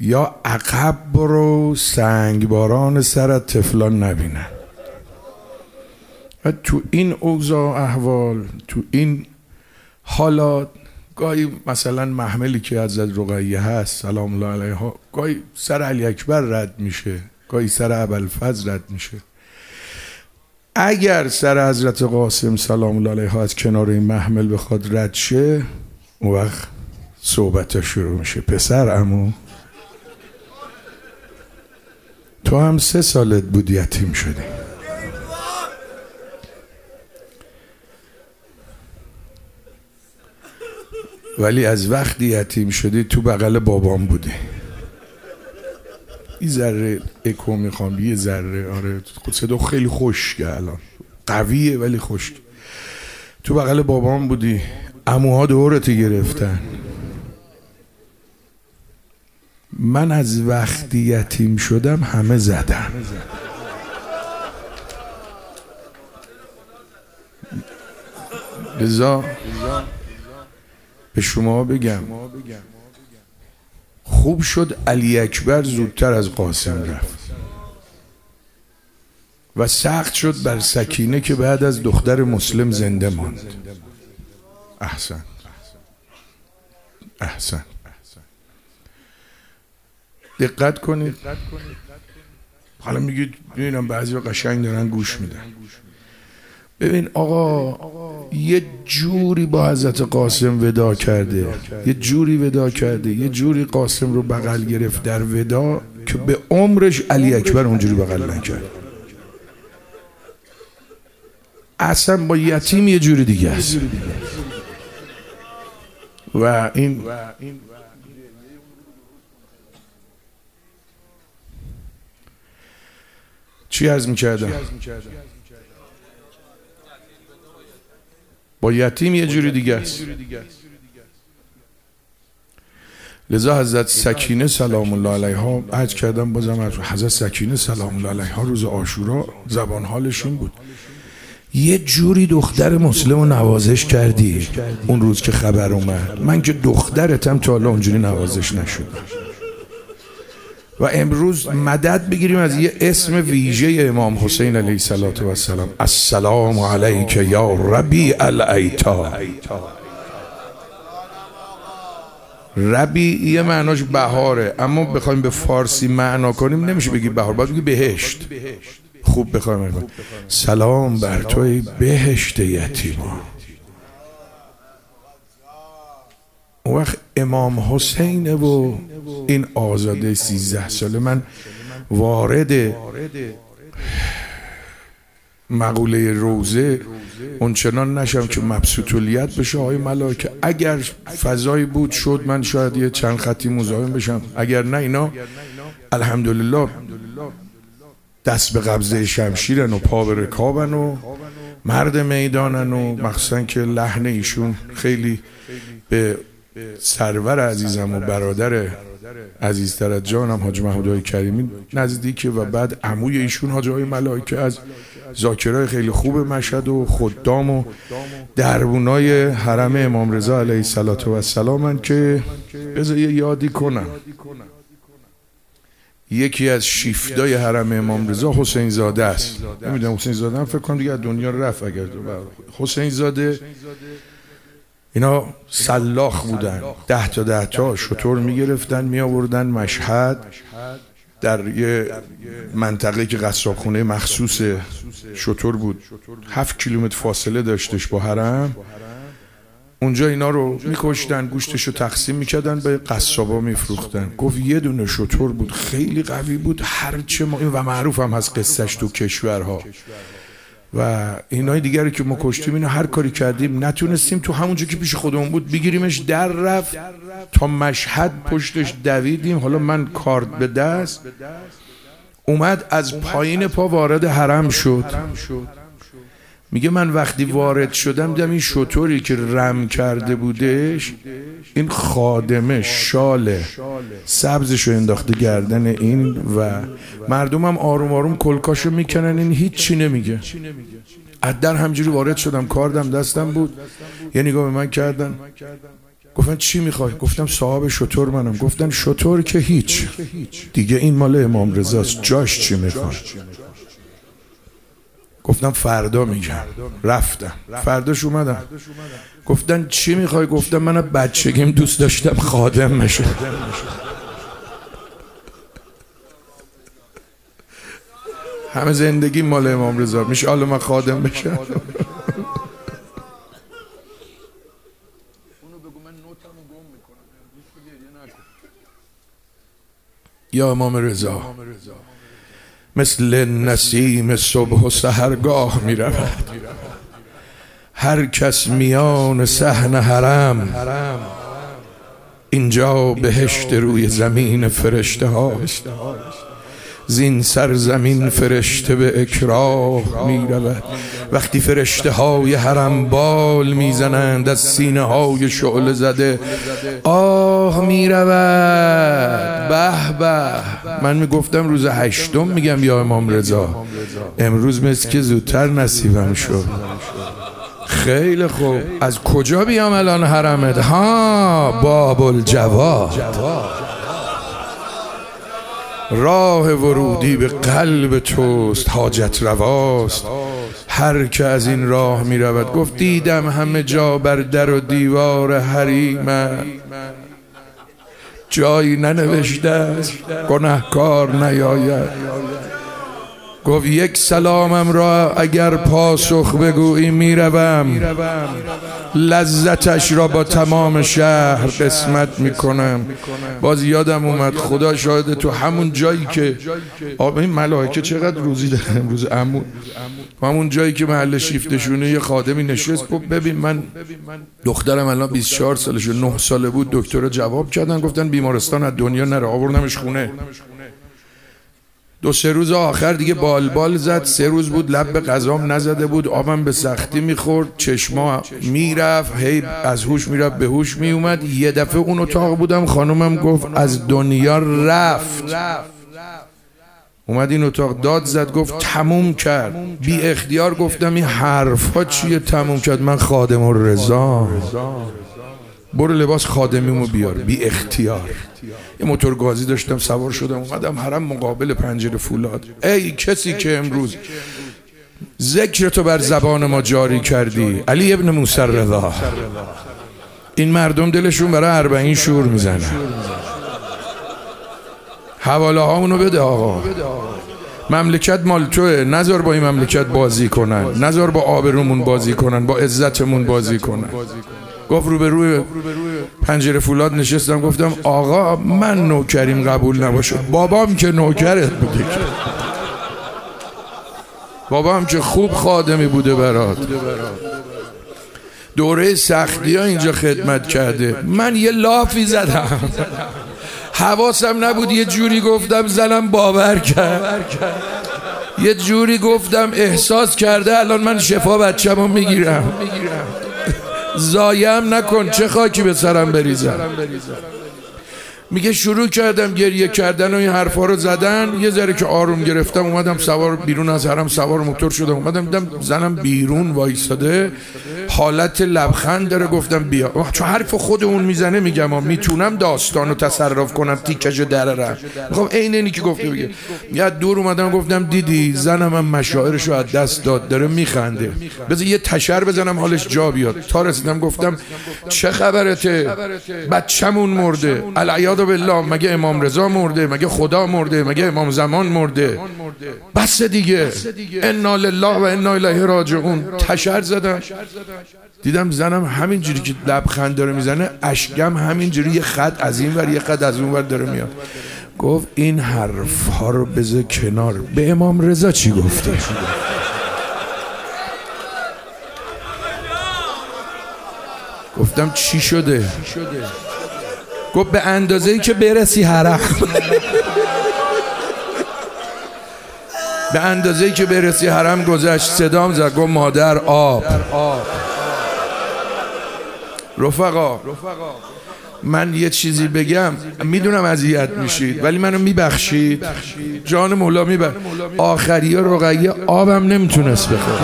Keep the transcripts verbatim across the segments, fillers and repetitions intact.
یا عقب برو سنگباران سرت تفلان نبینن. و تو این اوضاع احوال، تو این حالات، گاهی مثلا محملی که حضرت رقیه هست سلام الله علیها، گاهی سر علی اکبر رد میشه، گاهی سر ابوالفضل رد میشه. اگر سر حضرت قاسم سلام الله علیها از کنار این محمل بخواد رد شه، اون وقت صحبت ها شروع میشه. پسر عمو تو هم سه سالت بود یتیم شدی، ولی از وقتی یتیم شدی تو بغل بابام بودی. یه ذره اکو میخوام، یه ذره. آره خود صدا خیلی خشکه الان، قویه ولی خشک. تو بغل بابام بودی، عموها دورتی گرفتن. من از وقتی یتیم شدم همه زدن. لذا به شما بگم خوب شد علی اکبر زودتر از قاسم رفت و سخت شد بر سکینه که بعد از دختر مسلم زنده ماند. احسن احسن. دقت کنید. حالا میگید ببینم بعضی قشنگ دارن گوش میدن. ببین آقا یه جوری با حضرت قاسم ودا کرده، یه جوری ودا کرده، یه جوری قاسم رو بغل گرفت در ودا که به عمرش علی اکبر اونجوری بغل نکرد. اصلا با یتیم یه جوری دیگه است. و این چی عرض میکردم؟ با یتیم یه جوری دیگه است. لذا حضرت سکینه سلام الله علیها، عرض کردم بازم حضرت سکینه سلام الله علیها روز عاشورا زبان حالشون بود. یه جوری دختر مسلم رو نوازش کردی اون روز که خبر اومد. من که دخترتم تا حالا اونجوری نوازش نشدم. و امروز مدد بگیریم از یه اسم ویژه امام حسین علیه السلام. السلام علیک یا ربیع الایتا. ربیع یه معناش بهاره، اما بخوایم به فارسی معنا کنیم نمیشه بگی بهار، باید بگی بهشت. خوب بخوایم سلام بر توی بهشت یتیما. اون وقت امام حسین و این آزاده سیزده ساله. من وارد مقوله روزه اونچنان نشم که مبسوطیت بشه آقای ملائکه. اگر فضایی بود شد من شاید یه چند خطی مزاحم بشم، اگر نه اینا الحمدلله دست به قبضه شمشیرن و پا به رکابن و مرد میدانن و مخصوصا که لحن ایشون خیلی به سرور عزیزم و برادر عزیزتر از جانم حاج محمود کریمی نزدیکه و بعد عموی ایشون حاج آقای ملائکه از ذاکرای خیلی خوب مشهد و خدام و دربونای حرم امام رضا علیه السلام که بذار یه یادی کنم. یکی از شیفتای حرم امام رضا حسین زاده است. نمیدونم حسین زاده هم فکر کنم دیگه از دنیا رفت. اگر حسین زاده اینا سلاخ بودن، ده تا ده تا شتر میگرفتن می آوردن مشهد در یه منطقه که قصابخونه مخصوص شتر بود، هفت کیلومتر فاصله داشتش با حرم. اونجا اینا رو میکشتن، گوشتش رو تقسیم میکردن به قصابا میفروختن. گفت یه دونه شتر بود خیلی قوی بود، هرچه ما و معروف هم هست قصهش تو کشورها و اینای دیگری که ما کشتیم اینو هر کاری کردیم نتونستیم تو همونجا که پیش خودمون بود بگیریمش. در رفت تا مشهد پشتش دویدیم. حالا من کارت به دست اومد از پایین پا وارد حرم شد. میگه من وقتی وارد شدم دیدم این شطوری که رم کرده بودش این خادمه شال سبزشو انداخته گردن این و مردم هم آروم آروم کلکاشو میکنن، این هیچ چی نمیگه. از در همجوری وارد شدم، کاردم دستم بود، یه نگاه به من کردن گفتن چی میخوای؟ گفتم صاحب شتر منم. گفتن شتر که هیچ دیگه، این مال امام رضاست، جاش چی میخوای؟ گفتم فردا میگم. رفتم، فرداش اومدم گفتن چی میخوای؟ گفتم من بچگیم دوست داشتم خادم بشم. همه زندگی مال امام رضا میشه، حالا من خادم بشم؟ یا امام رضا مثل نسیم صبح و سحرگاه می رود، هر کس میان صحن حرم، اینجا بهشت روی زمین فرشته هاست، زین سرزمین فرشته به اکراه می رود. وقتی فرشته های حرم بال می زنند از سینه های شعله زده آه می رود. به به. من می گفتم روز هشتم میگم یا امام رضا، امروز مثل که زودتر نصیبم شد. خیلی خوب. از کجا بیام الان حرمت؟ ها، باب الجواد. راه ورودی به قلب توست، حاجت رواست، هر که از این راه می رود. گفت دیدم همه جا بر در و دیوار حریم، جایی ننوشته است گناهکار نیاید. گفت یک سلامم را اگر پاسخ بگویی میروم، لذتش را با تمام شهر قسمت میکنم. باز یادم اومد خدا شاهد، تو همون جایی که آب این ملائکه چقدر روزی داره امروز، امون همون جایی که محل شیفتشونه یه خادمی نشست. گفت ببین من دخترم الان بیست و چهار سالشه، نه ساله بود، دکتر جواب کردن گفتن بیمارستان از دنیا نره، آوردمش خونه. دو سه روز آخر دیگه بال بال زد، سه روز بود لب به غذام نزده بود، آبم به سختی میخورد، چشما میرفت، هی از هوش میرفت به هوش میومد. یه دفعه اون اتاق بودم، خانومم گفت از دنیا رفت. اومد این اتاق داد زد، گفت تموم کرد. بی اختیار گفتم این حرفا چیه تموم کرد؟ من خادم الرضا. برو لباس خادمیمو بیار. بی اختیار. یه موتور گازی داشتم سوار شدم اومدم حرم مقابل پنجره فولاد. ای کسی که امروز ذکر تو بر زبان ما جاری کردی، علی ابن موسی رضا، این مردم دلشون برای اربعین شور میزنه. حواله هامونو بده آقا، مملکت مال توه، نذار با این مملکت بازی کنن، نذار با آبرومون بازی کنن، با عزتمون بازی کنن. گفت رو به روی پنجره فولاد نشستم، گفتم آقا من نوکریم قبول نباشه، بابام که نوکرت بوده، که بابام که خوب خادمی بوده برات، دوره سختی ها اینجا خدمت کرده. من یه لافی زدم حواسم نبود، یه جوری گفتم زنم باور کرد، یه جوری گفتم احساس کرده الان من شفا بچه‌مو میگیرم. زایم نکن، چه خاکی به سرم بریزم. میگه شروع کردم گریه کردن و این حرفا رو زدن. یه ذره که آروم گرفتم اومدم سوار بیرون از حرم، سوار موتور شدم اومدم دیدم زنم بیرون وایساده، حالت لبخند داره. گفتم بیا، چون حرف خود اون میزنه میگم میتونم داستانو تصرف کنم، تیکش دررم. میخوام عین اینی که گفته بگه. یا دور اومدم گفتم دیدی زنم هم مشاعرشو از دست داد، داره میخنده، بذار یه تشر بزنم حالش جا بیاد. تا رسیدم گفتم چه خبرته؟ بچه‌مون مرده. العیاذ بالله، مگه امام رضا مرده؟ مگه خدا مرده؟ مگه امام زمان مرده؟ بس دیگه، انا لله و انا الیه راجعون. تشر زدم، دیدم زنم همینجوری که لبخند داره میزنه، اشکم همینجوری یه خط از این ور یه خط از اون ور داره میاد. گفت این حرف ها رو بذار کنار، به امام رضا چی گفتی؟ گفتم چی شده؟ گفت به اندازه‌ای که برسی حرم به اندازه‌ای که برسی حرم گذشت. صدام زد، گفت مادر آب. رفقا من یه چیزی بگم، میدونم اذیت میشید ولی منو میبخشید، جان مولا میبخشید. آخریه رقیه آبم نمیتونست بخوره.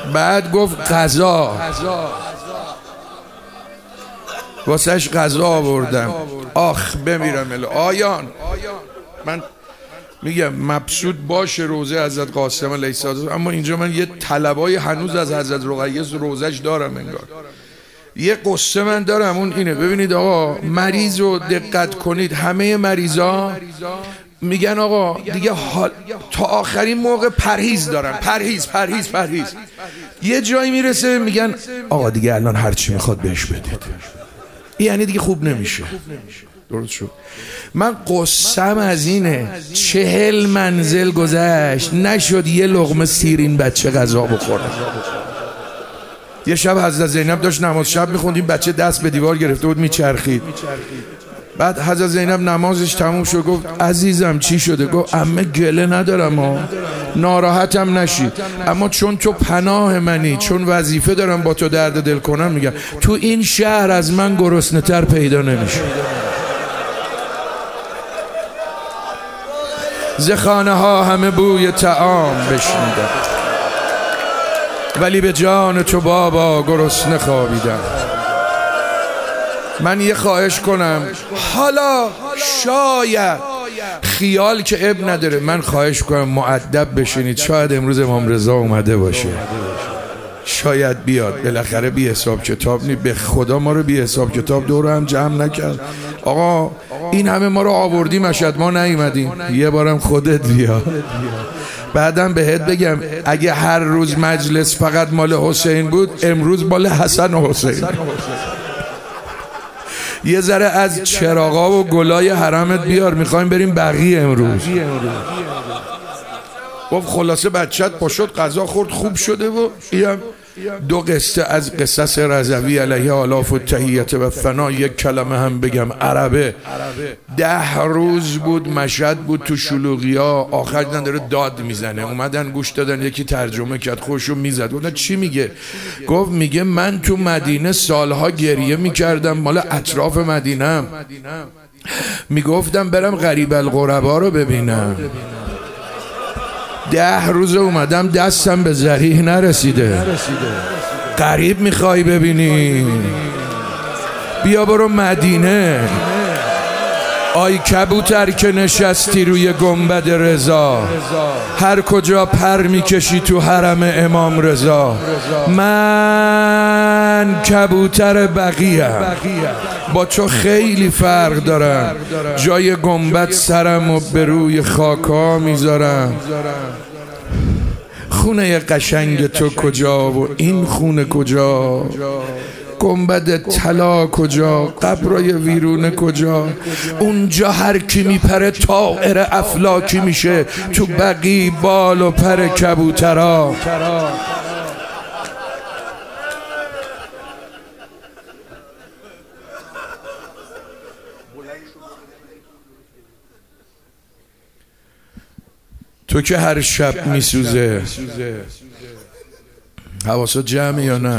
بعد گفت غذا، واسهش غذا آوردم. آخ بمیرم اله آیان. من میگم مبسوط باشه روزه حضرت قاسم علیه السلام، اما اینجا من یه طلبای هنوز از حضرت رقیه روزش دارم انگار. یه قصه من دارم، اون اینه. ببینید آقا، مریض رو دقت کنید، همه مریضا میگن آقا دیگه حال تا آخرین موقع پرهیز دارم، پرهیز پرهیز پرهیز. یه جایی میرسه میگن آقا دیگه الان هر چی میخواد بهش بدید، یعنی دیگه خوب نمیشه. درست شد. من قصم از اینه، چهل منزل گذشت نشد یه لقمه سیرین بچه غذا بخوره. یه شب حضرت زینب داشت نماز شب میخوند، این بچه دست به دیوار گرفته بود میچرخید. بعد حضرت زینب نمازش تموم شد گفت عزیزم چی شده؟ گفت عمه گله ندارم ها، ناراحتم نشی، اما چون تو پناه منی، چون وظیفه دارم با تو درد دل کنم، میگم تو این شهر از من گرسنه تر پیدا نمیشه. ز خانه ها همه بوی طعام بشنیدم، ولی به جان تو بابا گرسنه خوابیدم. من یه خواهش کنم، حالا شاید خیال که اب نداره، من خواهش کنم مؤدب بشینید. شاید امروز امام رضا اومده باشه، شاید بیاد، بالاخره بی حساب کتاب نی. به خدا ما رو بی حساب کتاب دور هم جمع نکرد. آقا این همه ما رو آوردی مشهد، ما نیومدیم، یه بارم خودت بیا. بعدم بهت بگم اگه هر روز مجلس فقط مال حسین بود، امروز مال حسن و حسین. یه ذره از چراغا و گلای حرمت بیار، میخوایم بریم بقیه امروز. گفت خلاصه بچت پاشد غذا خورد خوب شده و اینم دو قصه از قصص رضوی علیه آلاف و تحییت و فنا. یک کلمه هم بگم، عربه. ده روز بود مشهد بود تو شلوغی ها، آخر دیدن داره داد میزنه، اومدن گوش دادن، یکی ترجمه کرد، خوشو میزد. گفتن چی میگه؟ گفت میگه من تو مدینه سالها گریه میکردم، مال اطراف مدینم، میگفتم برم غریب الغربا رو ببینم. ده روز اومدم دستم به ذریح نرسیده. غریب میخوای ببینی؟ بیا برو مدینه. آی کبوتر که نشستی روی گنبد رضا، هر کجا پر میکشی تو حرم امام رضا. من کبوتر بقیم، با تو خیلی فرق دارم، جای گنبد سرم و به روی خاکا میذارم. خونه قشنگ تو کجا و این خونه کجا؟ گنبد طلا کجا؟ قبرای ویرونه کجا؟ اونجا هر کی میپره طائر افلاکی میشه، تو بقی بال و پر کبوترا. تو که هر شب میسوزه، حواست جمعه یا نه؟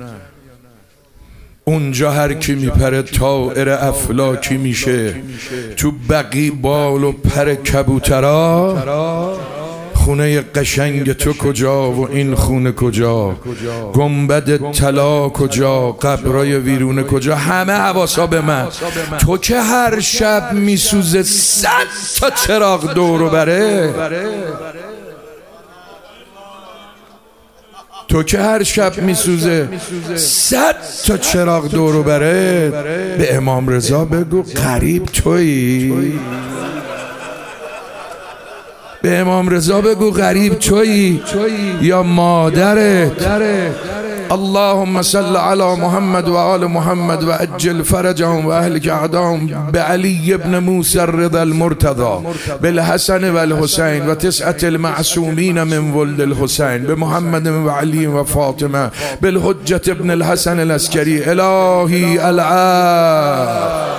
اونجا هر کی میپره طائر افلاکی میشه، تو بقی بال و پر کبوترا. خونه قشنگ تو کجا و این خونه کجا؟ گنبد طلا کجا؟ قبرای ویرونه کجا؟ همه حواسا به من. تو که هر شب میسوزه، صد تا چراغ دورو بره. تو که هر شب میسوزه، صد تا چراغ دورو بره. به امام رضا بگو غریب تویی. به امام رضا بگو غریب تویی یا مادرت. اللهم صل على محمد و آل محمد و اجل فرجهم و اهلک اعداهم بعلی ابن موسی الرضا المرتضى بالحسن و الحسین و تسعة المعصومین من ولد الحسین بمحمد و علی و فاطمه بالحجة ابن الحسن العسکری. الهی العفو